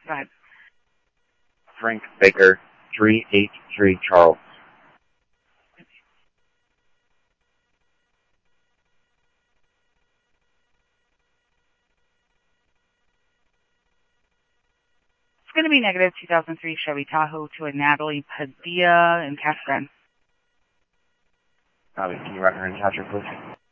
Go ahead. Frank Baker, 383 Charles. It's going to be negative 2003 Chevy Tahoe to a Natalie Padilla in Casa Grande. Can you write her in Tasha, please?